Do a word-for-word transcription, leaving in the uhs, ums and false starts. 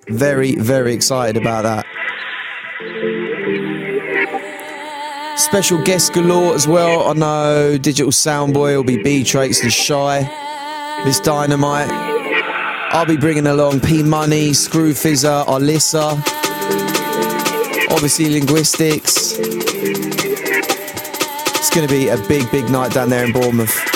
Very, very excited about that. Special guests galore as well. I know Digital Soundboy will be B-Trace and Shy. Miss Dynamite. I'll be bringing along P Money, Screw Fizzer, Alyssa. Obviously Linguistics. It's going to be a big, big night down there in Bournemouth.